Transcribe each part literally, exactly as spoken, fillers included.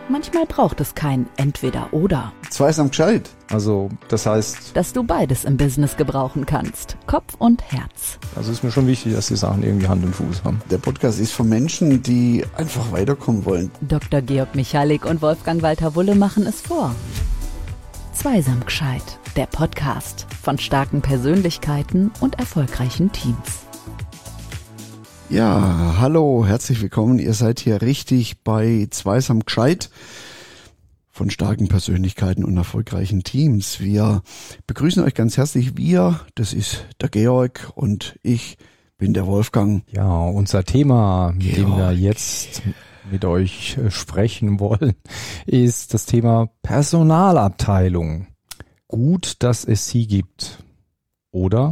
Manchmal braucht es kein Entweder-Oder. Zweisam gescheit. Also das heißt, dass du beides im Business gebrauchen kannst. Kopf und Herz. Also ist mir schon wichtig, dass die Sachen irgendwie Hand und Fuß haben. Der Podcast ist für Menschen, die einfach weiterkommen wollen. Doktor Georg Michalik und Wolfgang Walter Wulle machen es vor. Zweisam gescheit. Der Podcast von starken Persönlichkeiten und erfolgreichen Teams. Ja, hallo, herzlich willkommen. Ihr seid hier richtig bei Zweisam gescheit von starken Persönlichkeiten und erfolgreichen Teams. Wir begrüßen euch ganz herzlich. Wir, das ist der Georg und ich bin der Wolfgang. Ja, unser Thema, mit Georg. dem wir jetzt mit euch sprechen wollen, ist das Thema Personalabteilung. Gut, dass es sie gibt. Oder?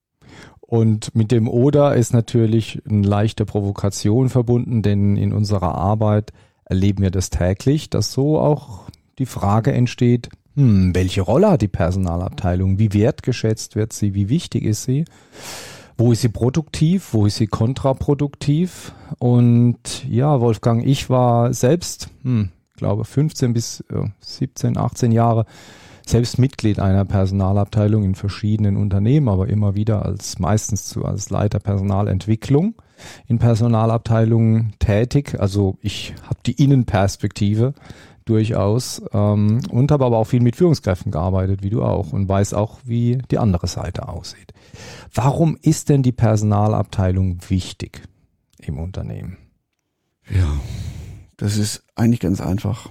Und mit dem Oder ist natürlich eine leichte Provokation verbunden, denn in unserer Arbeit erleben wir das täglich, dass so auch die Frage entsteht, hm, welche Rolle hat die Personalabteilung? Wie wertgeschätzt wird sie? Wie wichtig ist sie? Wo ist sie produktiv? Wo ist sie kontraproduktiv? Und ja, Wolfgang, ich war selbst, hm, glaube fünfzehn bis siebzehn, achtzehn Jahre selbst Mitglied einer Personalabteilung in verschiedenen Unternehmen, aber immer wieder als meistens zu, als Leiter Personalentwicklung in Personalabteilungen tätig. Also ich habe die Innenperspektive durchaus ähm, und habe aber auch viel mit Führungskräften gearbeitet, wie du auch, und weiß auch, wie die andere Seite aussieht. Warum ist denn die Personalabteilung wichtig im Unternehmen? Ja, das ist eigentlich ganz einfach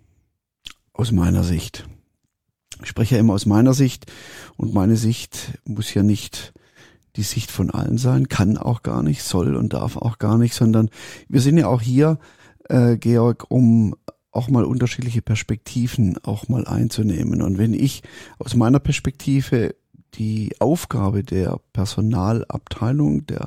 aus meiner Sicht. Ich spreche ja immer aus meiner Sicht und meine Sicht muss ja nicht die Sicht von allen sein, kann auch gar nicht, soll und darf auch gar nicht, sondern wir sind ja auch hier, äh, Georg, um auch mal unterschiedliche Perspektiven auch mal einzunehmen. Und wenn ich aus meiner Perspektive die Aufgabe der Personalabteilung, der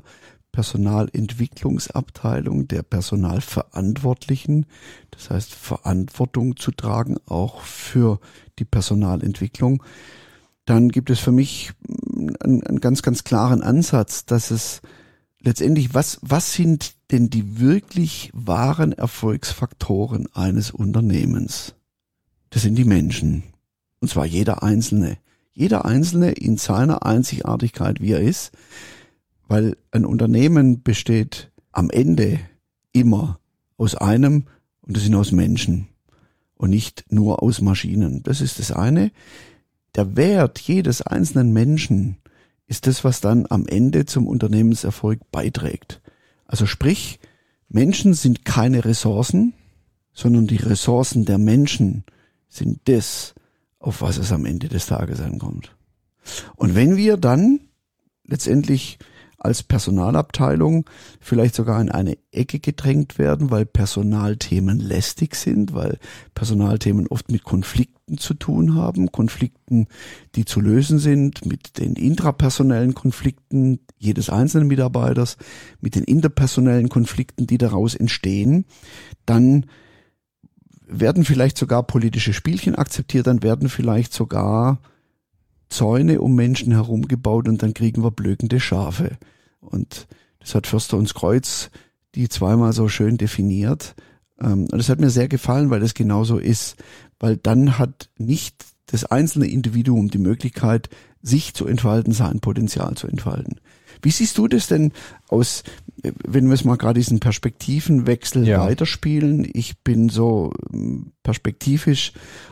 Personalentwicklungsabteilung, der Personalverantwortlichen, das heißt Verantwortung zu tragen, auch für die Personalentwicklung, dann gibt es für mich einen, einen ganz, ganz klaren Ansatz, dass es letztendlich, was, was sind denn die wirklich wahren Erfolgsfaktoren eines Unternehmens? Das sind die Menschen. Und zwar jeder Einzelne. Jeder Einzelne in seiner Einzigartigkeit, wie er ist. Weil ein Unternehmen besteht am Ende immer aus einem, und das sind aus Menschen und nicht nur aus Maschinen. Das ist das eine. Der Wert jedes einzelnen Menschen ist das, was dann am Ende zum Unternehmenserfolg beiträgt. Also sprich, Menschen sind keine Ressourcen, sondern die Ressourcen der Menschen sind das, auf was es am Ende des Tages ankommt. Und wenn wir dann letztendlich als Personalabteilung vielleicht sogar in eine Ecke gedrängt werden, weil Personalthemen lästig sind, weil Personalthemen oft mit Konflikten zu tun haben, Konflikten, die zu lösen sind, mit den intrapersonellen Konflikten jedes einzelnen Mitarbeiters, mit den interpersonellen Konflikten, die daraus entstehen, dann werden vielleicht sogar politische Spielchen akzeptiert, dann werden vielleicht sogar Zäune um Menschen herum gebaut und dann kriegen wir blökende Schafe. Und das hat Förster und Kreuz die zweimal so schön definiert. Und das hat mir sehr gefallen, weil das genauso ist. Weil dann hat nicht das einzelne Individuum die Möglichkeit, sich zu entfalten, sein Potenzial zu entfalten. Wie siehst du das denn aus, wenn wir es mal gerade diesen Perspektivenwechsel ja. weiterspielen? Ich bin so perspektivisch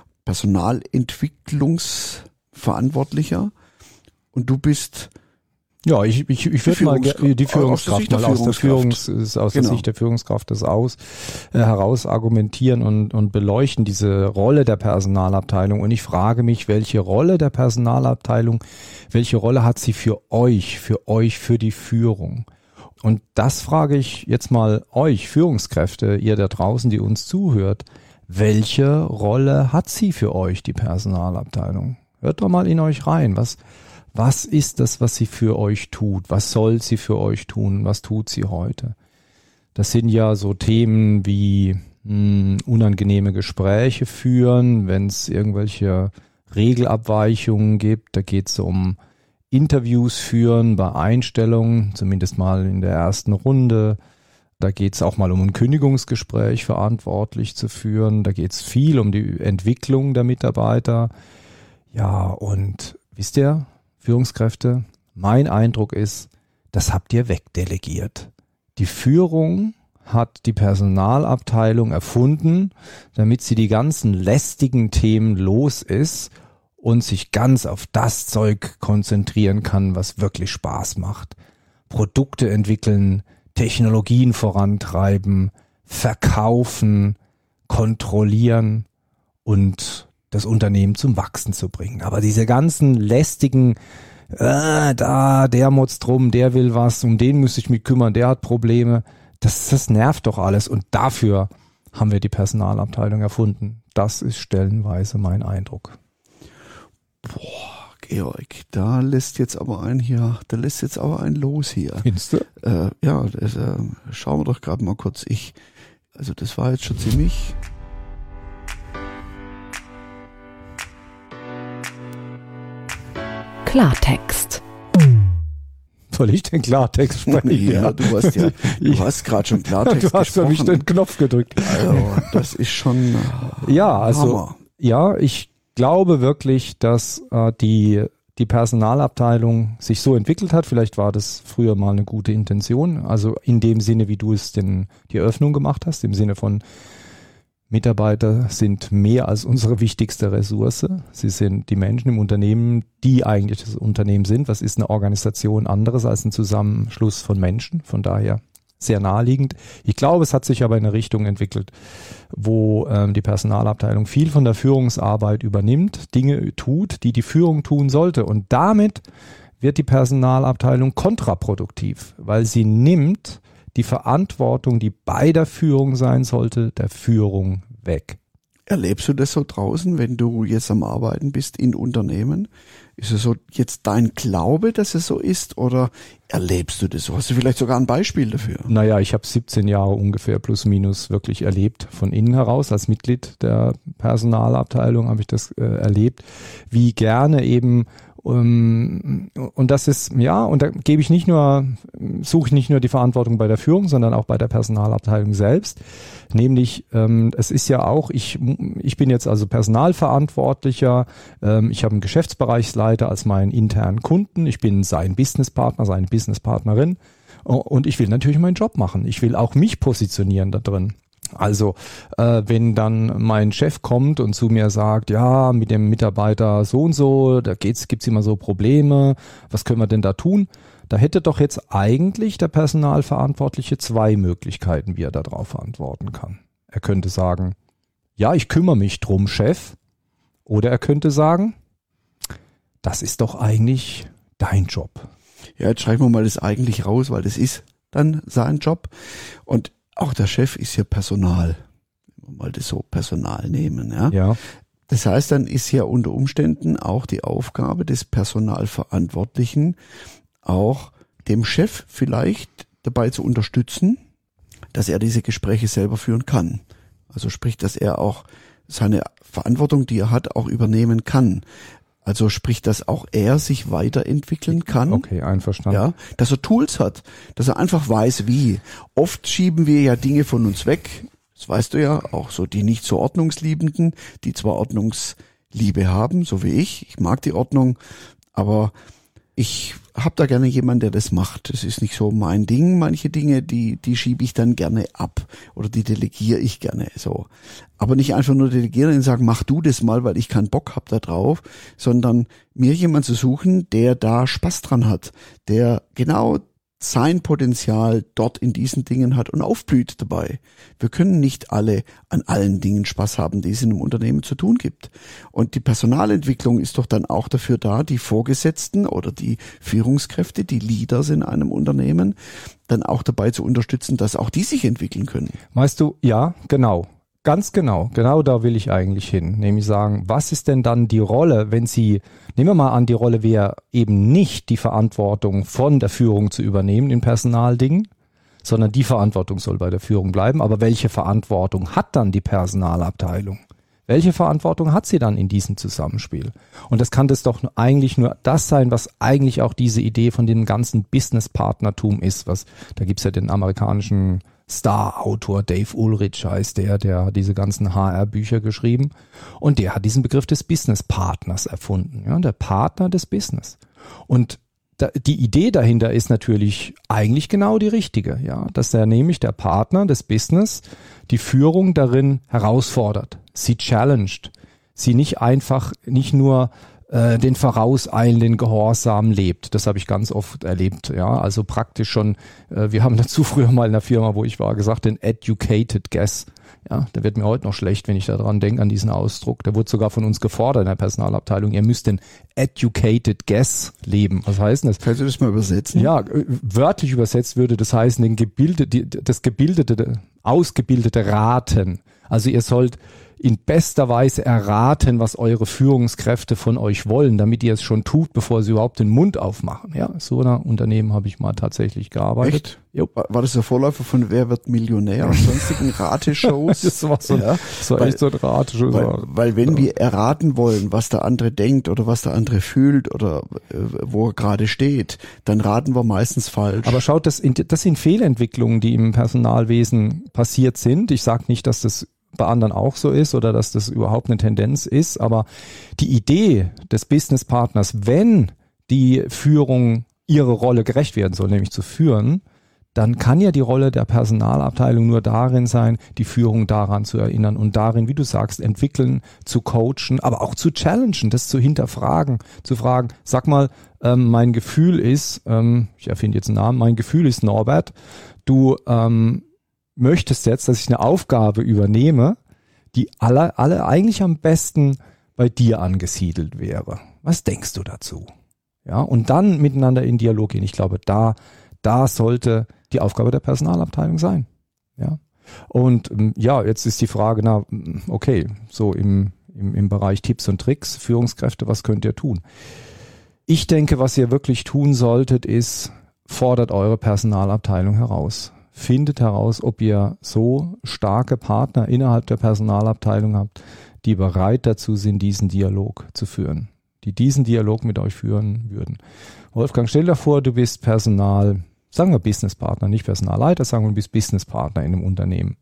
Personalentwicklungsverantwortlicher und du bist ja, ich ich ich würde mal die Führungskraft mal aus der Führungs aus der genau. Sicht der Führungskraft das aus äh, heraus argumentieren und und beleuchten diese Rolle der Personalabteilung, und ich frage mich, welche Rolle der Personalabteilung, welche Rolle hat sie für euch, für euch für die Führung? Und das frage ich jetzt mal euch Führungskräfte, ihr da draußen, die uns zuhört, welche Rolle hat sie für euch, die Personalabteilung? Hört doch mal in euch rein, was Was ist das, was sie für euch tut? Was soll sie für euch tun? Was tut sie heute? Das sind ja so Themen wie mh, unangenehme Gespräche führen, wenn es irgendwelche Regelabweichungen gibt. Da geht es um Interviews führen bei Einstellungen, zumindest mal in der ersten Runde. Da geht es auch mal um ein Kündigungsgespräch verantwortlich zu führen. Da geht es viel um die Entwicklung der Mitarbeiter. Ja, und wisst ihr, Führungskräfte, mein Eindruck ist, das habt ihr wegdelegiert. Die Führung hat die Personalabteilung erfunden, damit sie die ganzen lästigen Themen los ist und sich ganz auf das Zeug konzentrieren kann, was wirklich Spaß macht. Produkte entwickeln, Technologien vorantreiben, verkaufen, kontrollieren und das Unternehmen zum Wachsen zu bringen. Aber diese ganzen lästigen, äh, da, der motzt drum, der will was, um den müsste ich mich kümmern, der hat Probleme, das, das nervt doch alles. Und dafür haben wir die Personalabteilung erfunden. Das ist stellenweise mein Eindruck. Boah, Georg, da lässt jetzt aber ein hier, da lässt jetzt aber ein los hier. Findest du? Äh, ja, das, äh, schauen wir doch gerade mal kurz. Ich, also das war jetzt schon ziemlich. Klartext. Soll ich den Klartext sprechen? Ja, du hast ja, du hast gerade schon Klartext Du hast für mich den Knopf gedrückt. Also, das ist schon äh, Ja, also Hammer. ja, ich glaube wirklich, dass äh, die die Personalabteilung sich so entwickelt hat. Vielleicht war das früher mal eine gute Intention. Also in dem Sinne, wie du es denn die Eröffnung gemacht hast, im Sinne von Mitarbeiter sind mehr als unsere wichtigste Ressource. Sie sind die Menschen im Unternehmen, die eigentlich das Unternehmen sind. Was ist eine Organisation anderes als ein Zusammenschluss von Menschen? Von daher sehr naheliegend. Ich glaube, es hat sich aber in eine Richtung entwickelt, wo ähm, die Personalabteilung viel von der Führungsarbeit übernimmt, Dinge tut, die die Führung tun sollte. Und damit wird die Personalabteilung kontraproduktiv, weil sie nimmt die Verantwortung, die bei der Führung sein sollte, der Führung weg. Erlebst du das so draußen, wenn du jetzt am Arbeiten bist in Unternehmen? Ist es so jetzt dein Glaube, dass es so ist, oder erlebst du das so? Hast du vielleicht sogar ein Beispiel dafür? Naja, ich habe siebzehn Jahre ungefähr plus minus wirklich erlebt, von innen heraus. Als Mitglied der Personalabteilung habe ich das äh, erlebt, wie gerne eben Um, und das ist, ja, und da gebe ich nicht nur, suche ich nicht nur die Verantwortung bei der Führung, sondern auch bei der Personalabteilung selbst. Nämlich, ähm, es ist ja auch, ich, ich bin jetzt also Personalverantwortlicher, ähm, ich habe einen Geschäftsbereichsleiter als meinen internen Kunden, ich bin sein Businesspartner, seine Businesspartnerin und ich will natürlich meinen Job machen. Ich will auch mich positionieren da drin. Also äh, wenn dann mein Chef kommt und zu mir sagt, ja, mit dem Mitarbeiter so und so, da geht's, gibt's immer so Probleme, was können wir denn da tun? Da hätte doch jetzt eigentlich der Personalverantwortliche zwei Möglichkeiten, wie er darauf antworten kann. Er könnte sagen, ja, ich kümmere mich drum, Chef. Oder er könnte sagen, das ist doch eigentlich dein Job. Ja, jetzt schreiben wir mal das eigentlich raus, weil das ist dann sein Job. Und auch der Chef ist ja Personal, wenn wir mal das so Personal nehmen. Ja? Ja. Das heißt, dann ist ja unter Umständen auch die Aufgabe des Personalverantwortlichen, auch dem Chef vielleicht dabei zu unterstützen, dass er diese Gespräche selber führen kann. Also sprich, dass er auch seine Verantwortung, die er hat, auch übernehmen kann. Also sprich, dass auch er sich weiterentwickeln kann. Okay, einverstanden. Ja, dass er Tools hat, dass er einfach weiß, wie. Oft schieben wir ja Dinge von uns weg. Das weißt du ja, auch so die nicht so Ordnungsliebenden, die zwar Ordnungsliebe haben, so wie ich. Ich mag die Ordnung, aber ich habe da gerne jemanden, der das macht. Das ist nicht so mein Ding. Manche Dinge, die die schiebe ich dann gerne ab oder die delegiere ich gerne so. Aber nicht einfach nur delegieren und sagen, mach du das mal, weil ich keinen Bock hab da drauf, sondern mir jemanden zu suchen, der da Spaß dran hat, der genau sein Potenzial dort in diesen Dingen hat und aufblüht dabei. Wir können nicht alle an allen Dingen Spaß haben, die es in einem Unternehmen zu tun gibt. Und die Personalentwicklung ist doch dann auch dafür da, die Vorgesetzten oder die Führungskräfte, die Leaders in einem Unternehmen, dann auch dabei zu unterstützen, dass auch die sich entwickeln können. Weißt du, ja, genau. Ganz genau, genau da will ich eigentlich hin. Nämlich sagen, was ist denn dann die Rolle, wenn Sie, nehmen wir mal an, die Rolle wäre eben nicht die Verantwortung von der Führung zu übernehmen in Personaldingen, sondern die Verantwortung soll bei der Führung bleiben. Aber welche Verantwortung hat dann die Personalabteilung? Welche Verantwortung hat sie dann in diesem Zusammenspiel? Und das kann das doch eigentlich nur das sein, was eigentlich auch diese Idee von dem ganzen Business-Partnertum ist. Was, da gibt's ja den amerikanischen Star-Autor Dave Ulrich heißt der, der hat diese ganzen H R-Bücher geschrieben und der hat diesen Begriff des Business-Partners erfunden, ja, der Partner des Business. Und da, die Idee dahinter ist natürlich eigentlich genau die richtige, ja, dass er nämlich der Partner des Business die Führung darin herausfordert, sie challenged, sie nicht einfach, nicht nur äh, den vorauseilenden Gehorsam lebt. Das habe ich ganz oft erlebt, ja, also praktisch schon, äh, wir haben dazu früher mal in der Firma, wo ich war, gesagt, den educated guess. Ja, da wird mir heute noch schlecht, wenn ich daran denke, an diesen Ausdruck. Der wurde sogar von uns gefordert in der Personalabteilung. Ihr müsst den educated guess leben. Was heißt das? Kannst du das mal übersetzen? Ja, wörtlich übersetzt würde das heißen, den gebildete, das gebildete, ausgebildete Raten. Also ihr sollt in bester Weise erraten, was eure Führungskräfte von euch wollen, damit ihr es schon tut, bevor sie überhaupt den Mund aufmachen. Ja, so einer Unternehmen habe ich mal tatsächlich gearbeitet. Echt? Jo. War das der Vorläufer von Wer wird Millionär und sonstigen Rateshows? Das war so, ja, das war weil, echt so ein Rateshow. Weil, weil wenn ja. wir erraten wollen, was der andere denkt oder was der andere fühlt oder äh, wo er gerade steht, dann raten wir meistens falsch. Aber schaut, das, das sind Fehlentwicklungen, die im Personalwesen passiert sind. Ich sage nicht, dass das bei anderen auch so ist oder dass das überhaupt eine Tendenz ist, aber die Idee des Businesspartners, wenn die Führung ihre Rolle gerecht werden soll, nämlich zu führen, dann kann ja die Rolle der Personalabteilung nur darin sein, die Führung daran zu erinnern und darin, wie du sagst, entwickeln, zu coachen, aber auch zu challengen, das zu hinterfragen, zu fragen, sag mal, ähm, mein Gefühl ist, ähm, ich erfinde jetzt einen Namen, mein Gefühl ist Norbert, du ähm, möchtest jetzt, dass ich eine Aufgabe übernehme, die alle, alle eigentlich am besten bei dir angesiedelt wäre. Was denkst du dazu? Ja, und dann miteinander in Dialog gehen. Ich glaube, da, da sollte die Aufgabe der Personalabteilung sein. Ja. Und ja, jetzt ist die Frage, na, okay, so im, im, im Bereich Tipps und Tricks, Führungskräfte, was könnt ihr tun? Ich denke, was ihr wirklich tun solltet, ist, fordert eure Personalabteilung heraus. Findet heraus, ob ihr so starke Partner innerhalb der Personalabteilung habt, die bereit dazu sind, diesen Dialog zu führen, die diesen Dialog mit euch führen würden. Wolfgang, stell dir vor, du bist Personal, sagen wir Businesspartner, nicht Personalleiter, sagen wir, du bist Businesspartner in einem Unternehmen.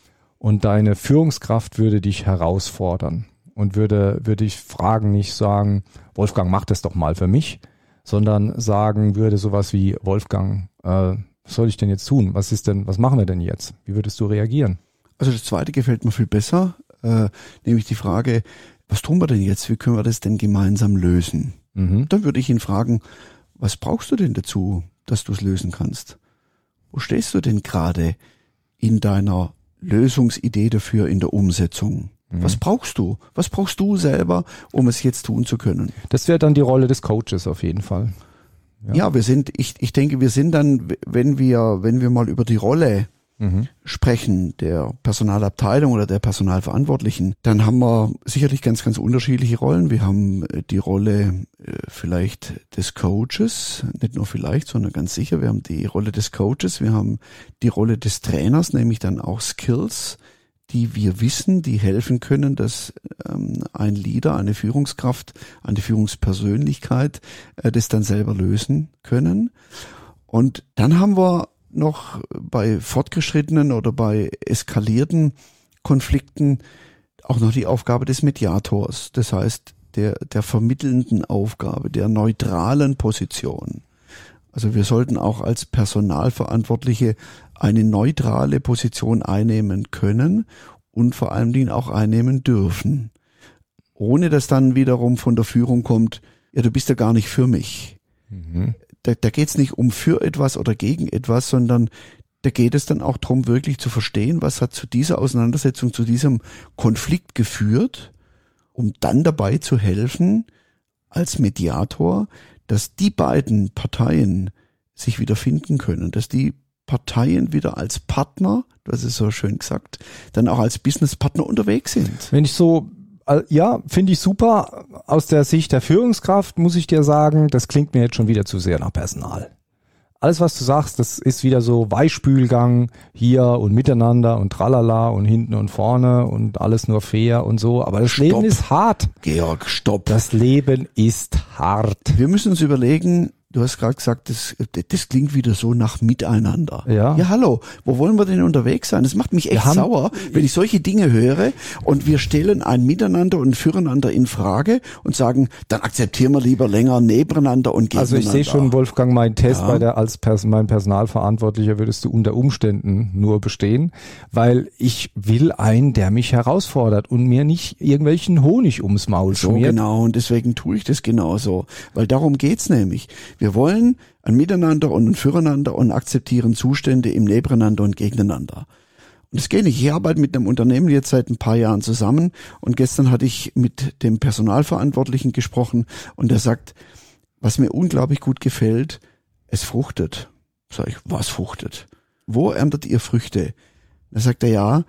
Und deine Führungskraft würde dich herausfordern und würde, würde dich fragen, nicht sagen, Wolfgang, mach das doch mal für mich, sondern sagen würde sowas wie, Wolfgang, äh, was soll ich denn jetzt tun? Was ist denn, was machen wir denn jetzt? Wie würdest du reagieren? Also das zweite gefällt mir viel besser, äh, nämlich die Frage, was tun wir denn jetzt? Wie können wir das denn gemeinsam lösen? Mhm. Dann würde ich ihn fragen, was brauchst du denn dazu, dass du es lösen kannst? Wo stehst du denn gerade in deiner Lösungsidee dafür, in der Umsetzung? Mhm. Was brauchst du? Was brauchst du selber, um es jetzt tun zu können? Das wäre dann die Rolle des Coaches auf jeden Fall. Ja. ja, wir sind, ich, ich denke, wir sind dann, wenn wir, wenn wir mal über die Rolle mhm. sprechen, der Personalabteilung oder der Personalverantwortlichen, dann haben wir sicherlich ganz, ganz unterschiedliche Rollen. Wir haben die Rolle äh, vielleicht des Coaches, nicht nur vielleicht, sondern ganz sicher. Wir haben die Rolle des Coaches, wir haben die Rolle des Trainers, nämlich dann auch Skills, die wir wissen, die helfen können, dass ähm, ein Leader, eine Führungskraft, eine Führungspersönlichkeit äh, das dann selber lösen können. Und dann haben wir noch bei fortgeschrittenen oder bei eskalierten Konflikten auch noch die Aufgabe des Mediators, das heißt der, der vermittelnden Aufgabe, der neutralen Position. Also wir sollten auch als Personalverantwortliche eine neutrale Position einnehmen können und vor allen Dingen auch einnehmen dürfen. Ohne dass dann wiederum von der Führung kommt, ja, du bist ja gar nicht für mich. Mhm. Da, da geht es nicht um für etwas oder gegen etwas, sondern da geht es dann auch darum, wirklich zu verstehen, was hat zu dieser Auseinandersetzung, zu diesem Konflikt geführt, um dann dabei zu helfen, als Mediator, dass die beiden Parteien sich wieder finden können, dass die Parteien wieder als Partner, du hast es so schön gesagt, dann auch als Businesspartner unterwegs sind. Wenn ich so, ja, finde ich super. Aus der Sicht der Führungskraft muss ich dir sagen, das klingt mir jetzt schon wieder zu sehr nach Personal. Alles, was du sagst, das ist wieder so Weichspülgang hier und miteinander und tralala und hinten und vorne und alles nur fair und so. Aber das Stopp. Leben ist hart. Georg, stopp. Das Leben ist hart. Wir müssen uns überlegen, du hast gerade gesagt, das, das klingt wieder so nach Miteinander. Ja. Ja, hallo, wo wollen wir denn unterwegs sein? Das macht mich echt haben, sauer, wenn ich solche Dinge höre und wir stellen ein Miteinander und ein Füreinander in Frage und sagen, dann akzeptieren wir lieber länger nebeneinander und gegeneinander. Also ich sehe schon, Wolfgang, mein Test ja. bei der als Pers- mein Personalverantwortlicher würdest du unter Umständen nur bestehen, weil ich will einen, der mich herausfordert und mir nicht irgendwelchen Honig ums Maul So schmiert. genau, und deswegen tue ich das genauso, weil darum geht's nämlich. Wir wollen ein Miteinander und ein Füreinander und akzeptieren Zustände im Nebeneinander und Gegeneinander. Und das geht nicht. Ich arbeite mit einem Unternehmen jetzt seit ein paar Jahren zusammen und gestern hatte ich mit dem Personalverantwortlichen gesprochen und der sagt, was mir unglaublich gut gefällt, es fruchtet. Sag ich, was fruchtet? Wo erntet ihr Früchte? Da sagt er, ja,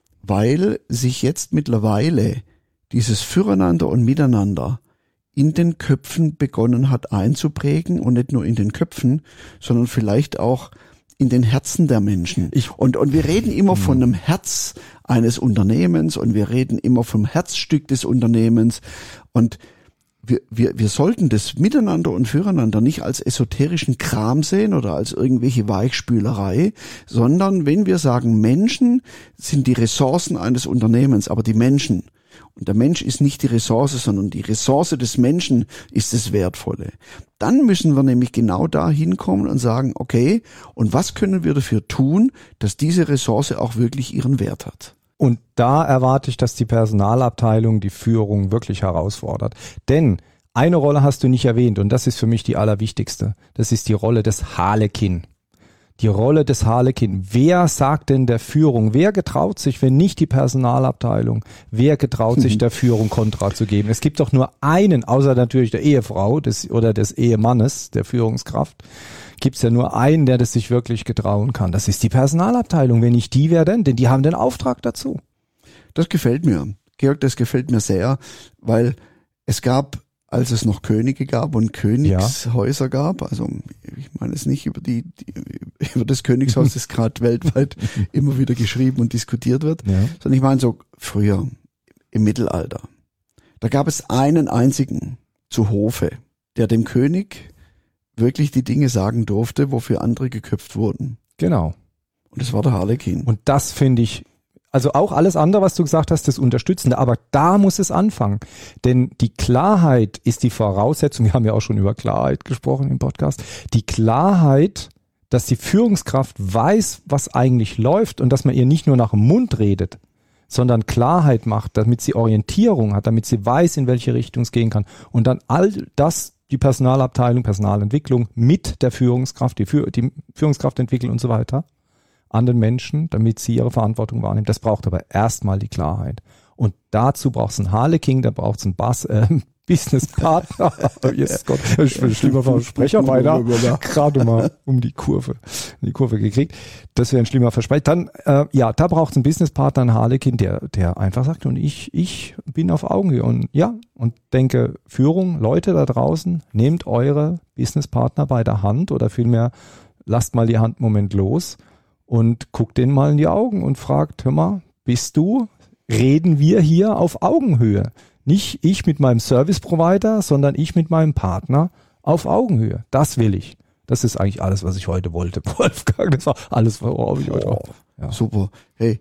weil sich jetzt mittlerweile dieses Füreinander und Miteinander in den Köpfen begonnen hat einzuprägen und nicht nur in den Köpfen, sondern vielleicht auch in den Herzen der Menschen. Ich, und, und wir reden immer von einem Herz eines Unternehmens und wir reden immer vom Herzstück des Unternehmens und wir, wir, wir sollten das Miteinander und Füreinander nicht als esoterischen Kram sehen oder als irgendwelche Weichspülerei, sondern wenn wir sagen, Menschen sind die Ressourcen eines Unternehmens, aber die Menschen, und der Mensch ist nicht die Ressource, sondern die Ressource des Menschen ist das Wertvolle. Dann müssen wir nämlich genau da hinkommen und sagen, okay, und was können wir dafür tun, dass diese Ressource auch wirklich ihren Wert hat? Und da erwarte ich, dass die Personalabteilung die Führung wirklich herausfordert. Denn eine Rolle hast du nicht erwähnt und das ist für mich die allerwichtigste. Das ist die Rolle des Harlekin. Die Rolle des Harlekin. Wer sagt denn der Führung? Wer getraut sich, wenn nicht die Personalabteilung? Wer getraut sich der Führung Kontra zu geben? Es gibt doch nur einen, außer natürlich der Ehefrau des, oder des Ehemannes, der Führungskraft, gibt es ja nur einen, der das sich wirklich getrauen kann. Das ist die Personalabteilung. Wenn nicht die, wer denn? Denn die haben den Auftrag dazu. Das gefällt mir. Georg, das gefällt mir sehr, weil es gab, als es noch Könige gab und Königshäuser ja. gab, also ich meine es nicht über die, die über das Königshaus, das gerade weltweit immer wieder geschrieben und diskutiert wird, ja. sondern ich meine so früher im Mittelalter. Da gab es einen einzigen zu Hofe, der dem König wirklich die Dinge sagen durfte, wofür andere geköpft wurden. Genau. Und das war der Harlekin. Und das finde ich, also auch alles andere, was du gesagt hast, das Unterstützende, aber da muss es anfangen. Denn die Klarheit ist die Voraussetzung, wir haben ja auch schon über Klarheit gesprochen im Podcast, die Klarheit, dass die Führungskraft weiß, was eigentlich läuft und dass man ihr nicht nur nach dem Mund redet, sondern Klarheit macht, damit sie Orientierung hat, damit sie weiß, in welche Richtung es gehen kann. Und dann all das, die Personalabteilung, Personalentwicklung mit der Führungskraft, die, Führ- die Führungskraft entwickeln und so weiter, an den Menschen, damit sie ihre Verantwortung wahrnehmen. Das braucht aber erstmal die Klarheit. Und dazu braucht es einen Harlekin, da braucht es einen Bass, äh, Businesspartner. Yes, Gott, ich bin schlimmer Versprecher weiter. Gerade mal um die Kurve, die Kurve gekriegt. Das wäre ein schlimmer Versprecher. Dann, äh, ja, da braucht es einen Businesspartner, einen Harlekin, der, der einfach sagt, und ich, ich bin auf Augenhöhe. Und ja, und denke, Führung, Leute da draußen, nehmt eure Businesspartner bei der Hand oder vielmehr lasst mal die Hand einen Moment los und guckt denen mal in die Augen und fragt, hör mal, bist du, reden wir hier auf Augenhöhe? Nicht ich mit meinem Service-Provider, sondern ich mit meinem Partner auf Augenhöhe. Das will ich. Das ist eigentlich alles, was ich heute wollte, Wolfgang. Das war alles, worauf ich heute war. Ja. Super. Hey,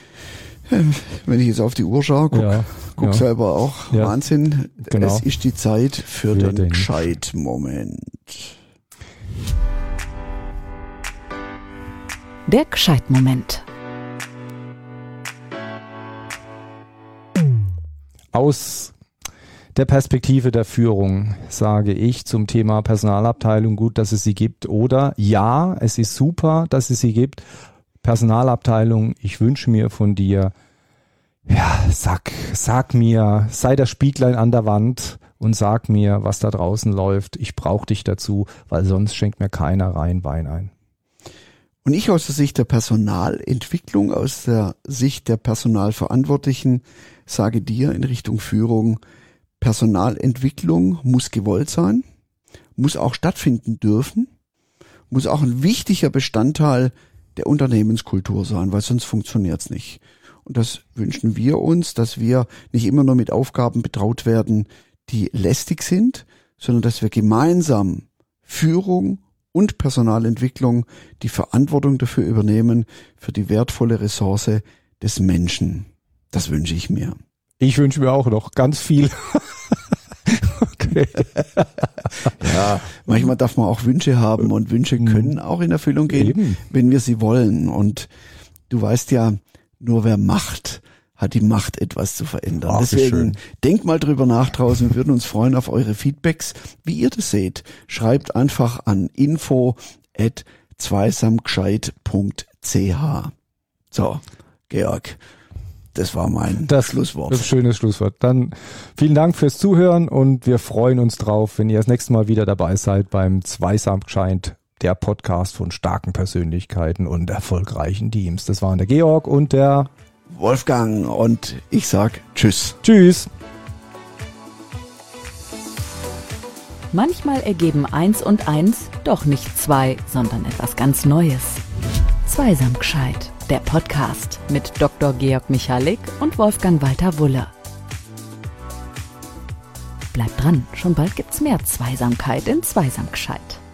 wenn ich jetzt auf die Uhr schaue, guck, ja, guck ja. selber auch. Ja. Wahnsinn. Genau. Es ist die Zeit für, für den, den Gescheit-Moment. Der Gescheit-Moment. Aus der Perspektive der Führung sage ich zum Thema Personalabteilung, gut, dass es sie gibt, oder ja, es ist super, dass es sie gibt. Personalabteilung, ich wünsche mir von dir, ja, sag, sag mir, sei das Spieglein an der Wand und sag mir, was da draußen läuft. Ich brauche dich dazu, weil sonst schenkt mir keiner rein Wein ein. Und ich aus der Sicht der Personalentwicklung, aus der Sicht der Personalverantwortlichen, sage dir in Richtung Führung, Personalentwicklung muss gewollt sein, muss auch stattfinden dürfen, muss auch ein wichtiger Bestandteil der Unternehmenskultur sein, weil sonst funktioniert's nicht. Und das wünschen wir uns, dass wir nicht immer nur mit Aufgaben betraut werden, die lästig sind, sondern dass wir gemeinsam Führung und Personalentwicklung die Verantwortung dafür übernehmen, für die wertvolle Ressource des Menschen. Das wünsche ich mir. Ich wünsche mir auch noch ganz viel. Okay. Ja, manchmal darf man auch Wünsche haben und Wünsche können auch in Erfüllung gehen, Eben. wenn wir sie wollen. Und du weißt ja, nur wer macht, hat die Macht, etwas zu verändern. Ach, Deswegen denkt mal drüber nach draußen. Wir würden uns freuen auf eure Feedbacks, wie ihr das seht. Schreibt einfach an info at zweisamgescheit punkt c h. So, Georg. Das war mein das, Schlusswort. Das ist ein schönes Schlusswort. Dann vielen Dank fürs Zuhören und wir freuen uns drauf, wenn ihr das nächste Mal wieder dabei seid beim Zweisam gescheit, der Podcast von starken Persönlichkeiten und erfolgreichen Teams. Das waren der Georg und der Wolfgang und ich sag Tschüss. Tschüss. Manchmal ergeben eins und eins doch nicht zwei, sondern etwas ganz Neues. Zweisam gescheit. Der Podcast mit Doktor Georg Michalik und Wolfgang Walter Wulle. Bleibt dran, schon bald gibt's mehr Zweisamkeit in Zweisam gescheit.